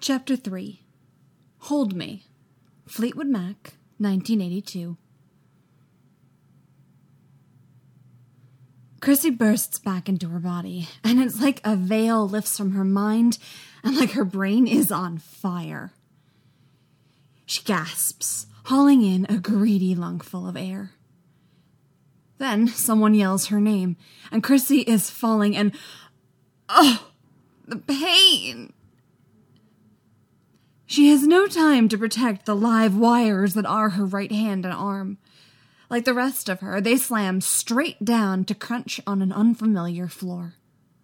Chapter 3. Hold Me. Fleetwood Mac, 1982. Chrissy bursts back into her body, and it's like a veil lifts from her mind, and like her brain is on fire. She gasps, hauling in a greedy lungful of air. Then someone yells her name, and Chrissy is falling, and oh, the pain! She has no time to protect the live wires that are her right hand and arm. Like the rest of her, they slam straight down to crunch on an unfamiliar floor.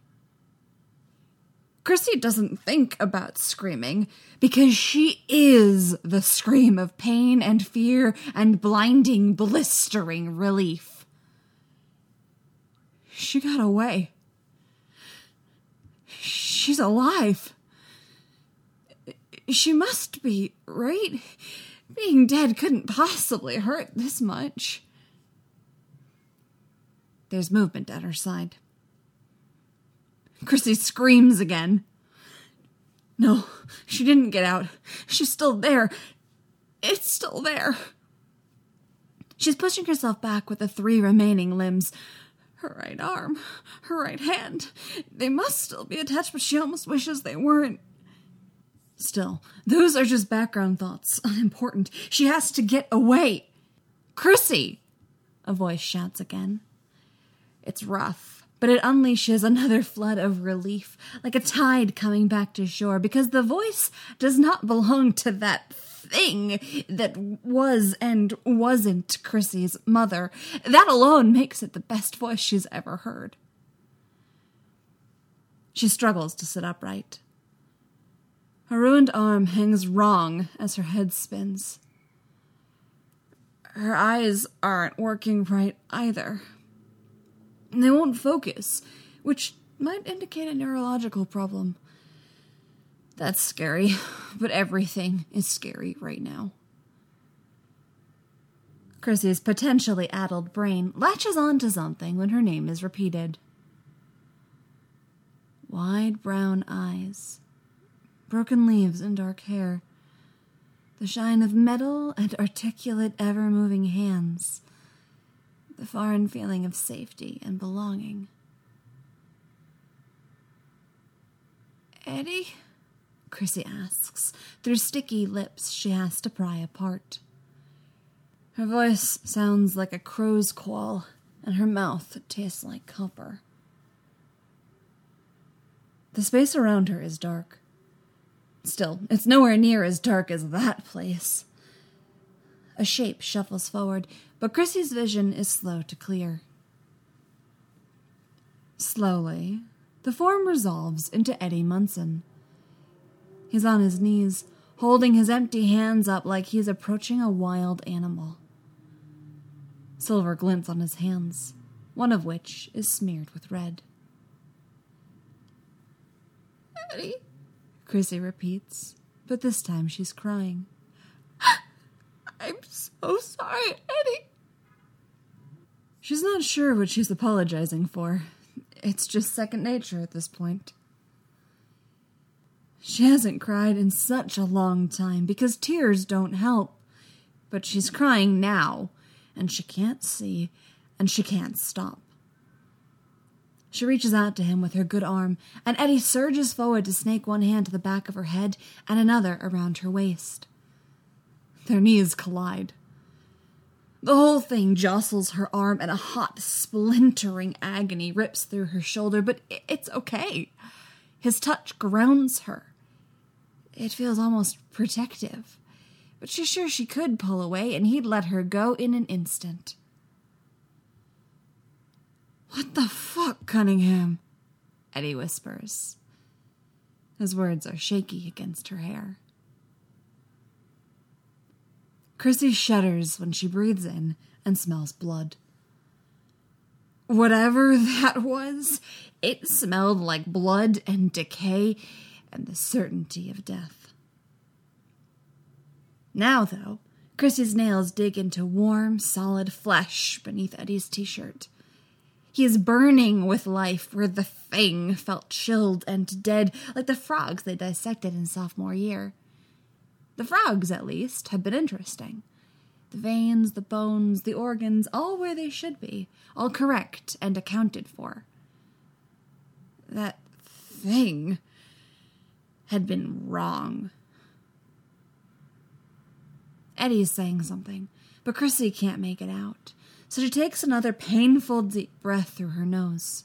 Chrissy doesn't think about screaming because she is the scream of pain and fear and blinding, blistering relief. She got away. She's alive. She must be, right? Being dead couldn't possibly hurt this much. There's movement at her side. Chrissy screams again. No, she didn't get out. She's still there. It's still there. She's pushing herself back with the 3 remaining limbs. Her right arm, her right hand. They must still be attached, but she almost wishes they weren't. Still, those are just background thoughts, unimportant. She has to get away. Chrissy! A voice shouts again. It's rough, but it unleashes another flood of relief, like a tide coming back to shore, because the voice does not belong to that thing that was and wasn't Chrissy's mother. That alone makes it the best voice she's ever heard. She struggles to sit upright. Her ruined arm hangs wrong as her head spins. Her eyes aren't working right either. They won't focus, which might indicate a neurological problem. That's scary, but everything is scary right now. Chrissy's potentially addled brain latches onto something when her name is repeated. Wide brown eyes. Broken leaves and dark hair, the shine of metal and articulate, ever-moving hands, the foreign feeling of safety and belonging. Eddie? Chrissy asks, through sticky lips she has to pry apart. Her voice sounds like a crow's call, and her mouth tastes like copper. The space around her is dark. Still, it's nowhere near as dark as that place. A shape shuffles forward, but Chrissy's vision is slow to clear. Slowly, the form resolves into Eddie Munson. He's on his knees, holding his empty hands up like he's approaching a wild animal. Silver glints on his hands, one of which is smeared with red. Eddie? Chrissy repeats, but this time she's crying. I'm so sorry, Eddie. She's not sure what she's apologizing for. It's just second nature at this point. She hasn't cried in such a long time because tears don't help. But she's crying now, and she can't see, and she can't stop. She reaches out to him with her good arm, and Eddie surges forward to snake one hand to the back of her head and another around her waist. Their knees collide. The whole thing jostles her arm, and a hot, splintering agony rips through her shoulder, but it's okay. His touch grounds her. It feels almost protective, but she's sure she could pull away, and he'd let her go in an instant. What the fuck, Cunningham? Eddie whispers. His words are shaky against her hair. Chrissy shudders when she breathes in and smells blood. Whatever that was, it smelled like blood and decay and the certainty of death. Now, though, Chrissy's nails dig into warm, solid flesh beneath Eddie's t-shirt. He is burning with life where the thing felt chilled and dead, like the frogs they dissected in sophomore year. The frogs, at least, had been interesting. The veins, the bones, the organs, all where they should be, all correct and accounted for. That thing had been wrong. Eddie's saying something, but Chrissy can't make it out, so she takes another painful deep breath through her nose.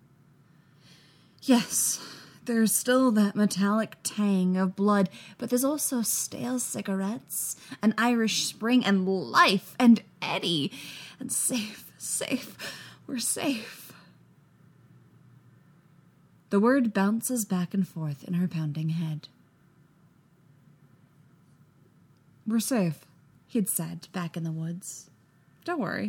Yes, there's still that metallic tang of blood, but there's also stale cigarettes, an Irish Spring, and life, and Eddie, and safe, we're safe. The word bounces back and forth in her pounding head. We're safe, he'd said back in the woods. Don't worry.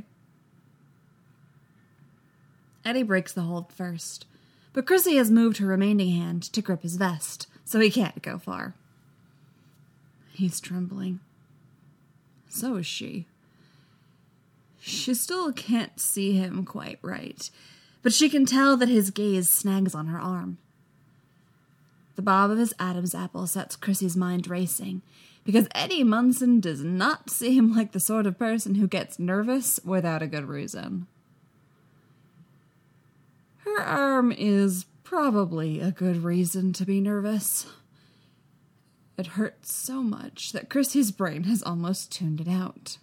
Eddie breaks the hold first, but Chrissy has moved her remaining hand to grip his vest, so he can't go far. He's trembling. So is she. She still can't see him quite right, but she can tell that his gaze snags on her arm. The bob of his Adam's apple sets Chrissy's mind racing, because Eddie Munson does not seem like the sort of person who gets nervous without a good reason. Her arm is probably a good reason to be nervous. It hurts so much that Chrissy's brain has almost tuned it out.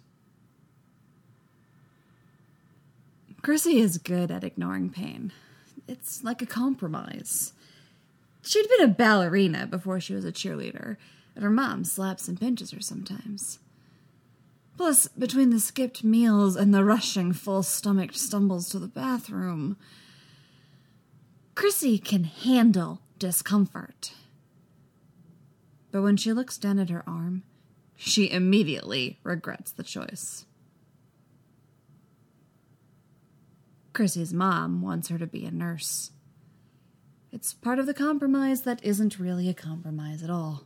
Chrissy is good at ignoring pain. It's like a compromise. She'd been a ballerina before she was a cheerleader, and her mom slaps and pinches her sometimes. Plus, between the skipped meals and the rushing, full-stomached stumbles to the bathroom, Chrissy can handle discomfort. But when she looks down at her arm, she immediately regrets the choice. Chrissy's mom wants her to be a nurse. It's part of the compromise that isn't really a compromise at all.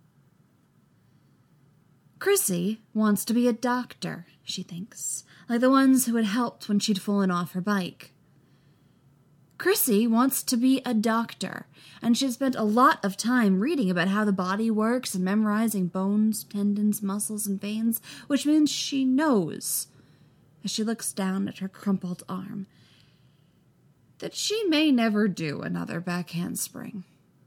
Chrissy wants to be a doctor, she thinks, like the ones who had helped when she'd fallen off her bike. Chrissy wants to be a doctor, and she's spent a lot of time reading about how the body works and memorizing bones, tendons, muscles, and veins, which means she knows, as she looks down at her crumpled arm, that she may never do another back handspring.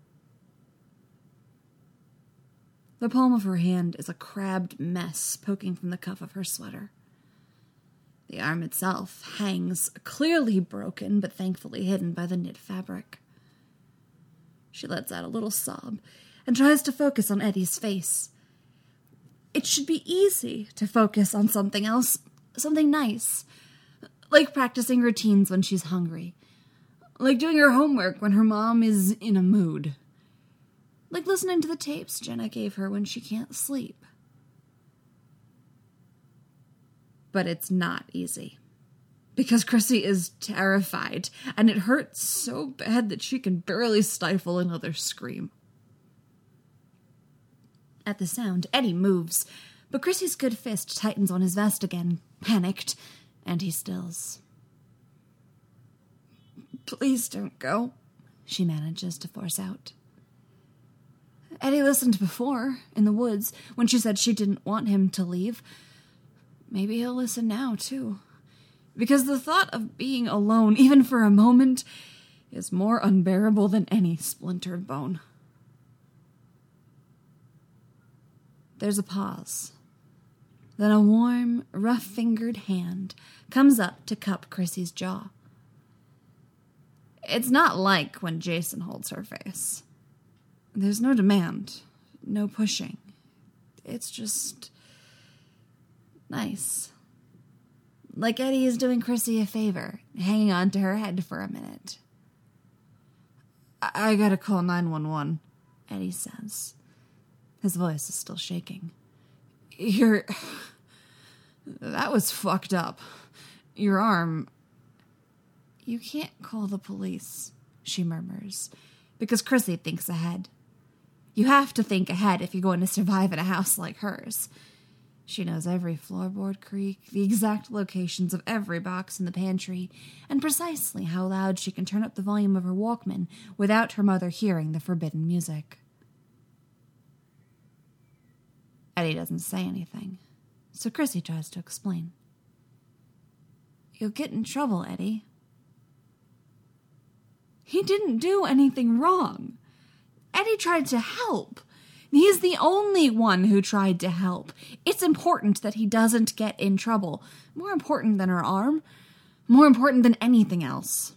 The palm of her hand is a crabbed mess poking from the cuff of her sweater. The arm itself hangs, clearly broken, but thankfully hidden by the knit fabric. She lets out a little sob and tries to focus on Eddie's face. It should be easy to focus on something else, something nice, like practicing routines when she's hungry, like doing her homework when her mom is in a mood, like listening to the tapes Jenna gave her when she can't sleep. But it's not easy, because Chrissy is terrified, and it hurts so bad that she can barely stifle another scream. At the sound, Eddie moves, but Chrissy's good fist tightens on his vest again, panicked, and he stills. Please don't go, she manages to force out. Eddie listened before, in the woods, when she said she didn't want him to leave. Maybe he'll listen now, too. Because the thought of being alone, even for a moment, is more unbearable than any splintered bone. There's a pause. Then a warm, rough-fingered hand comes up to cup Chrissy's jaw. It's not like when Jason holds her face. There's no demand, no pushing. It's just nice. Like Eddie is doing Chrissy a favor, hanging on to her head for a minute. I gotta call 911, Eddie says. His voice is still shaking. That was fucked up. Your arm. You can't call the police, she murmurs, because Chrissy thinks ahead. You have to think ahead if you're going to survive in a house like hers. She knows every floorboard creak, the exact locations of every box in the pantry, and precisely how loud she can turn up the volume of her Walkman without her mother hearing the forbidden music. Eddie doesn't say anything, so Chrissy tries to explain. You'll get in trouble, Eddie. He didn't do anything wrong. Eddie tried to help. He's the only one who tried to help. It's important that he doesn't get in trouble. More important than her arm. More important than anything else.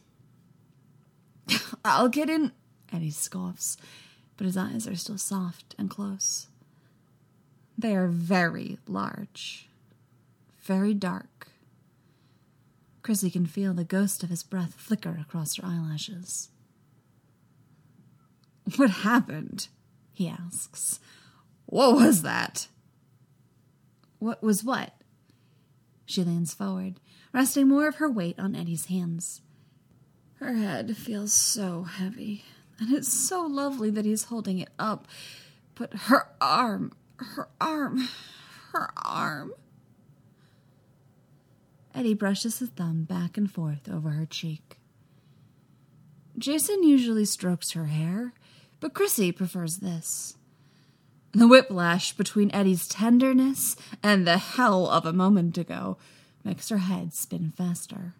I'll get in, Eddie scoffs, but his eyes are still soft and close. They are very large. Very dark. Chrissy can feel the ghost of his breath flicker across her eyelashes. What happened? He asks. What was that? What was what? She leans forward, resting more of her weight on Eddie's hands. Her head feels so heavy, and it's so lovely that he's holding it up. But her arm. Eddie brushes his thumb back and forth over her cheek. Jason usually strokes her hair, but Chrissy prefers this. The whiplash between Eddie's tenderness and the hell of a moment ago makes her head spin faster.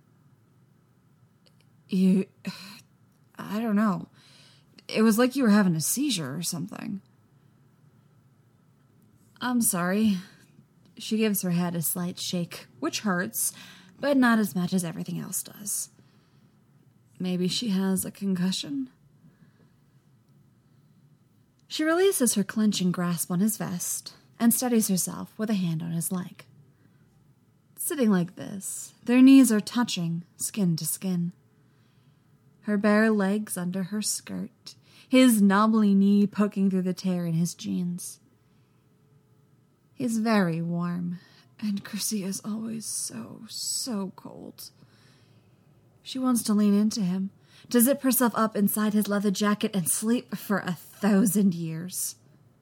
I don't know. It was like you were having a seizure or something. I'm sorry. She gives her head a slight shake, which hurts, but not as much as everything else does. Maybe she has a concussion? She releases her clenching grasp on his vest and steadies herself with a hand on his leg. Sitting like this, their knees are touching, skin to skin. Her bare legs under her skirt, his knobbly knee poking through the tear in his jeans. He's very warm, and Chrissy is always so cold. She wants to lean into him, to zip herself up inside his leather jacket and sleep for 1,000 years.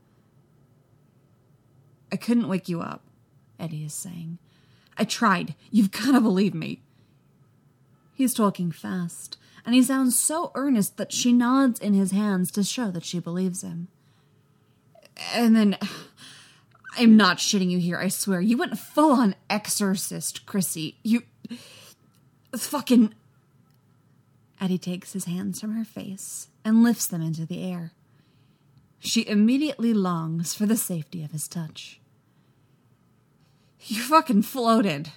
I couldn't wake you up, Eddie is saying. I tried. You've got to believe me. He's talking fast, and he sounds so earnest that she nods in his hands to show that she believes him. And then, I'm not shitting you here, I swear. You went full-on exorcist, Chrissy. You fucking... Eddie takes his hands from her face and lifts them into the air. She immediately longs for the safety of his touch. You fucking floated.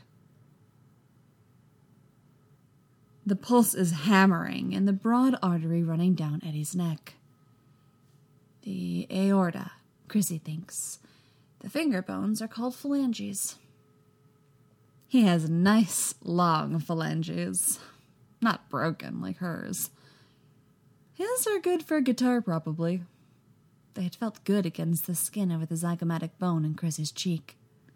The pulse is hammering in the broad artery running down Eddie's neck. The aorta, Chrissy thinks. The finger bones are called phalanges. He has nice, long phalanges. Not broken like hers. His are good for guitar, probably. They had felt good against the skin over the zygomatic bone in Chrissy's cheek.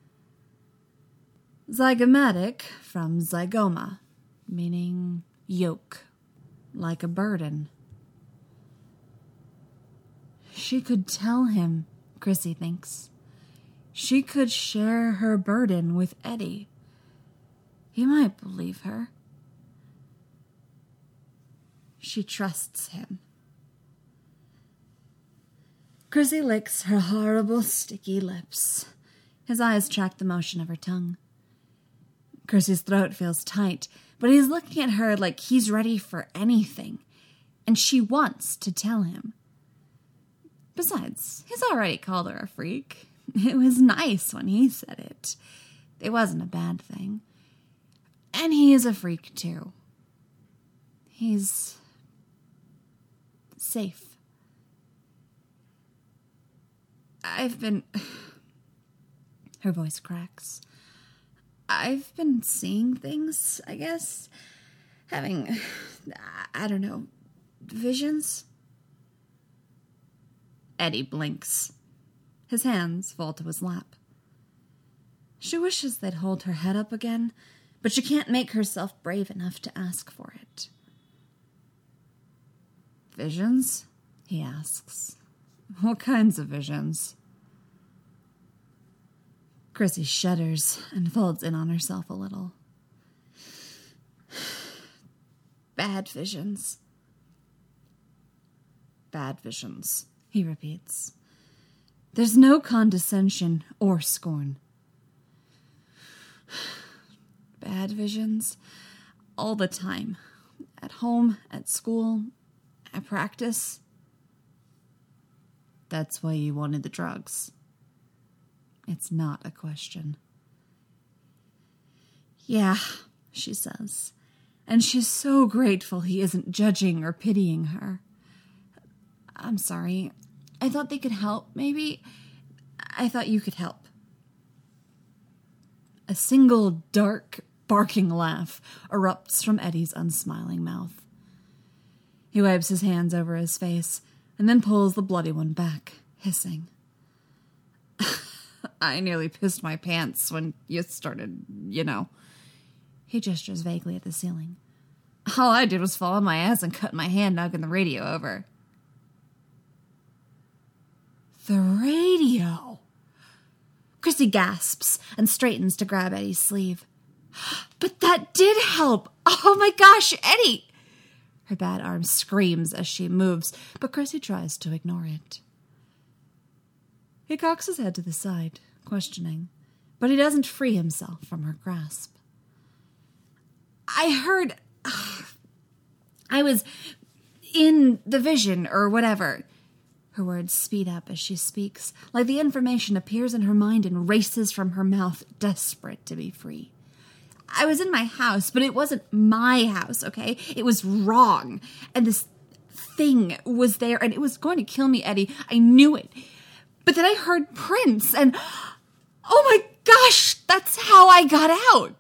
Zygomatic from zygoma, meaning yoke, like a burden. She could tell him, Chrissy thinks. She could share her burden with Eddie. He might believe her. She trusts him. Chrissy licks her horrible, sticky lips. His eyes track the motion of her tongue. Chrissy's throat feels tight, but he's looking at her like he's ready for anything, and she wants to tell him. Besides, he's already called her a freak. It was nice when he said it. It wasn't a bad thing. And he is a freak, too. He's safe. Her voice cracks. I've been seeing things, I guess. Having, I don't know, visions? Eddie blinks. His hands fall to his lap. She wishes they'd hold her head up again, but she can't make herself brave enough to ask for it. Visions? He asks. What kinds of visions? Chrissy shudders and folds in on herself a little. Bad visions. Bad visions, he repeats. There's no condescension or scorn. Bad visions all the time. At home, at school, at practice. That's why you wanted the drugs. It's not a question. Yeah, she says. And she's so grateful he isn't judging or pitying her. I'm sorry. I thought they could help, maybe. I thought you could help. A single dark, barking laugh erupts from Eddie's unsmiling mouth. He wipes his hands over his face and then pulls the bloody one back, hissing. I nearly pissed my pants when you started, He gestures vaguely at the ceiling. All I did was fall on my ass and cut my hand knocking the radio over. The radio! Chrissy gasps and straightens to grab Eddie's sleeve. But that did help! Oh my gosh, Eddie! Her bad arm screams as she moves, but Chrissy tries to ignore it. He cocks his head to the side, questioning, but he doesn't free himself from her grasp. I heard... I was in the vision or whatever. Her words speed up as she speaks, like the information appears in her mind and races from her mouth, desperate to be free. I was in my house, but it wasn't my house, okay? It was wrong. And this thing was there, and it was going to kill me, Eddie. I knew it. But then I heard Prince, and oh my gosh, that's how I got out.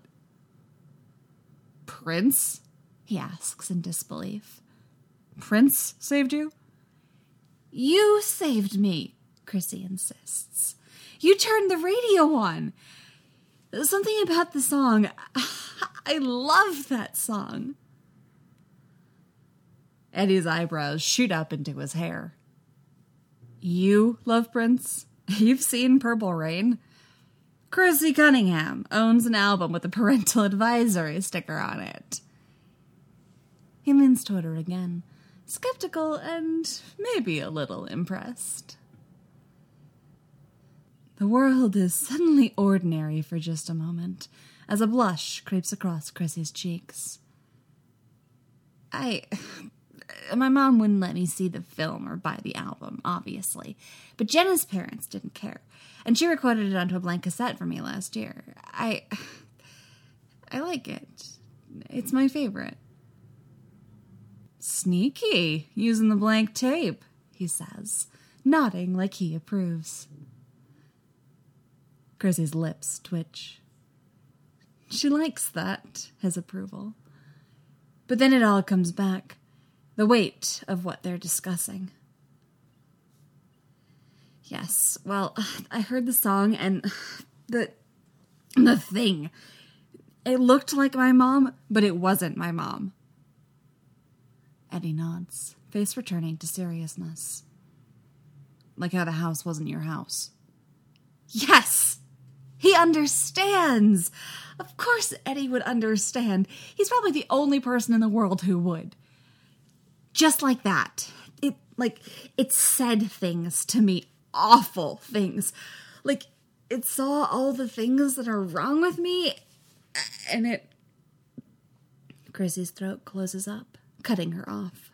Prince? He asks in disbelief. Prince saved you? You saved me, Chrissy insists. You turned the radio on. Something about the song. I love that song. Eddie's eyebrows shoot up into his hair. You love Prince? You've seen Purple Rain? Chrissy Cunningham owns an album with a parental advisory sticker on it. He leans toward her again, skeptical and maybe a little impressed. The world is suddenly ordinary for just a moment, as a blush creeps across Chrissy's cheeks. My mom wouldn't let me see the film or buy the album, obviously, but Jenna's parents didn't care, and she recorded it onto a blank cassette for me last year. I like it. It's my favorite. Sneaky, using the blank tape, he says, nodding like he approves. Chrissy's lips twitch. She likes that, his approval. But then it all comes back, the weight of what they're discussing. Yes, well, I heard the song and the thing. It looked like my mom, but it wasn't my mom. Eddie nods, face returning to seriousness. Like how the house wasn't your house. Yes! He understands! Of course Eddie would understand. He's probably the only person in the world who would. Just like that. It said things to me. Awful things. Like, it saw all the things that are wrong with me, and it... Chrissy's throat closes up, cutting her off.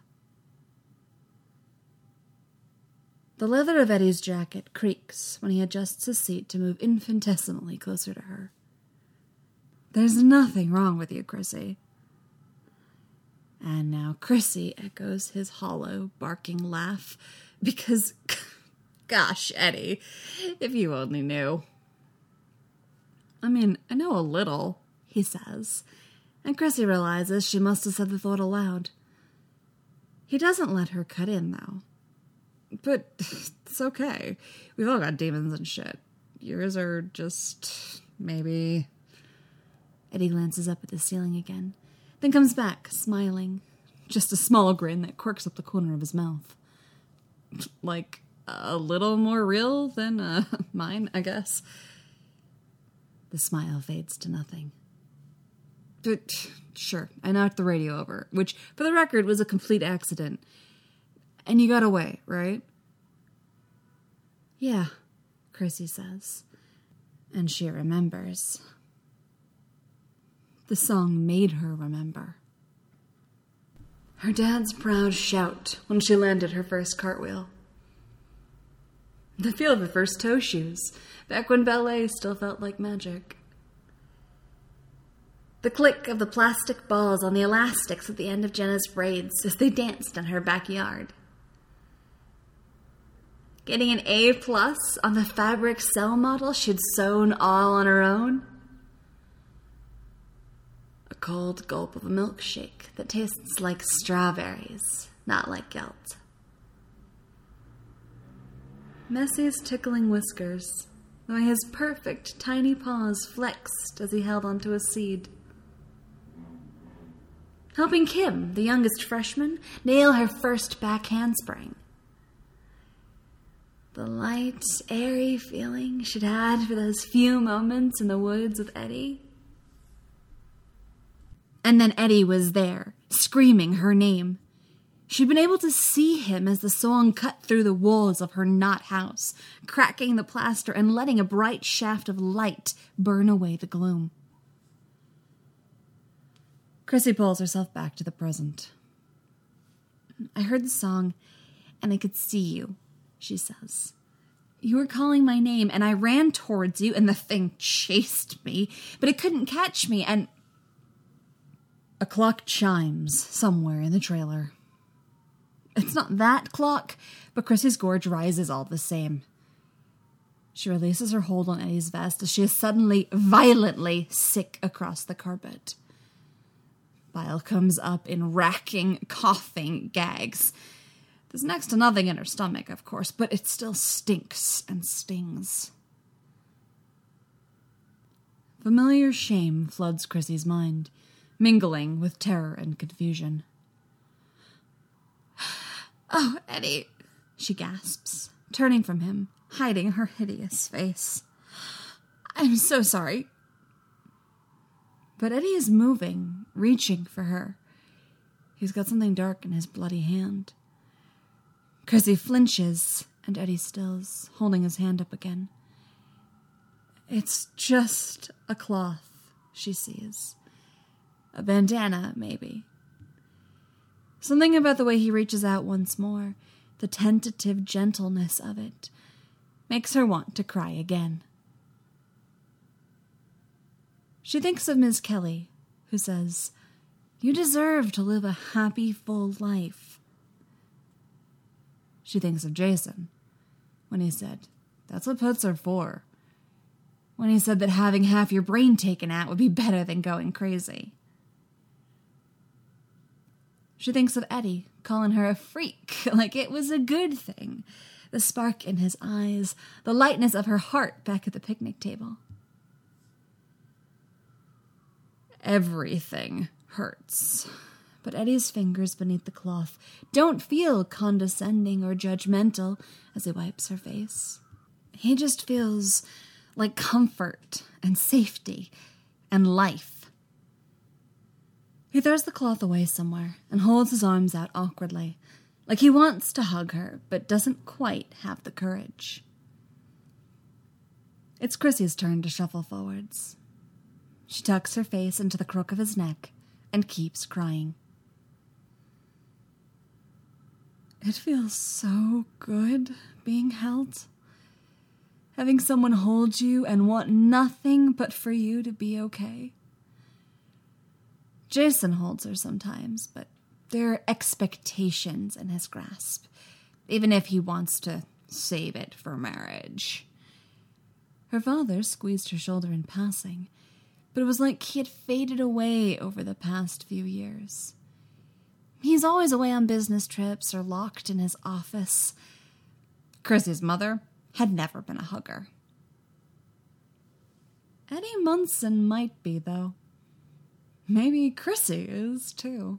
The leather of Eddie's jacket creaks when he adjusts his seat to move infinitesimally closer to her. There's nothing wrong with you, Chrissy. And now Chrissy echoes his hollow, barking laugh, because, gosh, Eddie, if you only knew. I mean, I know a little, he says, and Chrissy realizes she must have said the thought aloud. He doesn't let her cut in, though. But it's okay. We've all got demons and shit. Yours are just, maybe... Eddie glances up at the ceiling again, then comes back, smiling. Just a small grin that quirks up the corner of his mouth. Like, a little more real than mine, I guess. The smile fades to nothing. Sure, I knocked the radio over, which, for the record, was a complete accident. And you got away, right? Yeah, Chrissy says. And she remembers. The song made her remember. Her dad's proud shout when she landed her first cartwheel. The feel of her first toe shoes, back when ballet still felt like magic. The click of the plastic balls on the elastics at the end of Jenna's braids as they danced in her backyard. Getting an A+ on the fabric cell model she'd sewn all on her own. A cold gulp of a milkshake that tastes like strawberries, not like guilt. Messie's tickling whiskers, the way his perfect tiny paws flexed as he held onto a seed. Helping Kim, the youngest freshman, nail her first back handspring. The light, airy feeling she'd had for those few moments in the woods with Eddie. And then Eddie was there, screaming her name. She'd been able to see him as the song cut through the walls of her knot house, cracking the plaster and letting a bright shaft of light burn away the gloom. Chrissy pulls herself back to the present. I heard the song, and I could see you, she says. You were calling my name, and I ran towards you, and the thing chased me, but it couldn't catch me, and... A clock chimes somewhere in the trailer. It's not that clock, but Chrissy's gorge rises all the same. She releases her hold on Eddie's vest as she is suddenly, violently sick across the carpet. Bile comes up in racking, coughing gags. There's next to nothing in her stomach, of course, but it still stinks and stings. Familiar shame floods Chrissy's mind, mingling with terror and confusion. Oh, Eddie, she gasps, turning from him, hiding her hideous face. I'm so sorry. But Eddie is moving, reaching for her. He's got something dark in his bloody hand. Chrissy flinches, and Eddie stills, holding his hand up again. It's just a cloth, she sees. A bandana, maybe. Something about the way he reaches out once more, the tentative gentleness of it, makes her want to cry again. She thinks of Ms. Kelly, who says, "You deserve to live a happy, full life." She thinks of Jason, when he said, "That's what pets are for." When he said that having half your brain taken out would be better than going crazy. She thinks of Eddie, calling her a freak, like it was a good thing. The spark in his eyes, the lightness of her heart back at the picnic table. Everything hurts. But Eddie's fingers beneath the cloth don't feel condescending or judgmental as he wipes her face. He just feels like comfort and safety and life. He throws the cloth away somewhere and holds his arms out awkwardly, like he wants to hug her, but doesn't quite have the courage. It's Chrissy's turn to shuffle forwards. She tucks her face into the crook of his neck and keeps crying. It feels so good being held. Having someone hold you and want nothing but for you to be okay. Jason holds her sometimes, but there are expectations in his grasp, even if he wants to save it for marriage. Her father squeezed her shoulder in passing, but it was like he had faded away over the past few years. He's always away on business trips or locked in his office. Chrissy's mother had never been a hugger. Eddie Munson might be, though. Maybe Chrissy is, too.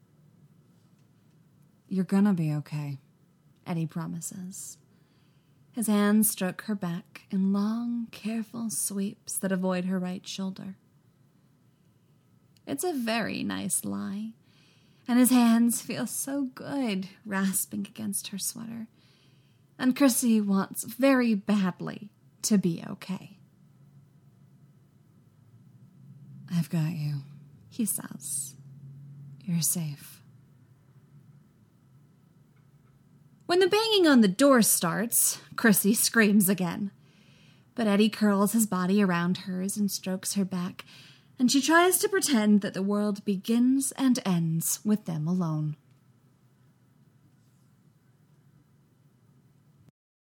You're gonna be okay, Eddie promises. His hands stroke her back in long, careful sweeps that avoid her right shoulder. It's a very nice lie, and his hands feel so good rasping against her sweater, and Chrissy wants very badly to be okay. "I've got you," he says. "You're safe." When the banging on the door starts, Chrissy screams again. But Eddie curls his body around hers and strokes her back, and she tries to pretend that the world begins and ends with them alone.